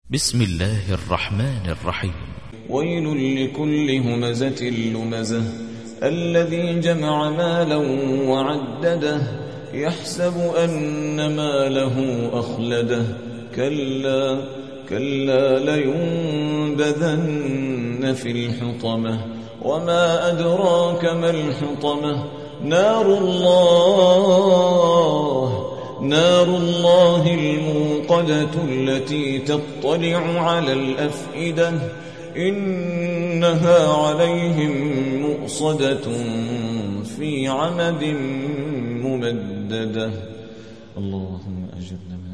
بسم الله الرحمن الرحيم. ويل لكل همزة لمزة الذي جمع مالا وعدده يحسب أن ماله أخلده كلا لينبذن في الحطمة وما أدراك ما الحطمة نار الله الموقدة التي تطلع على الأفئدة إنها عليهم مؤصدة في عمد ممددة. اللهم أجرنا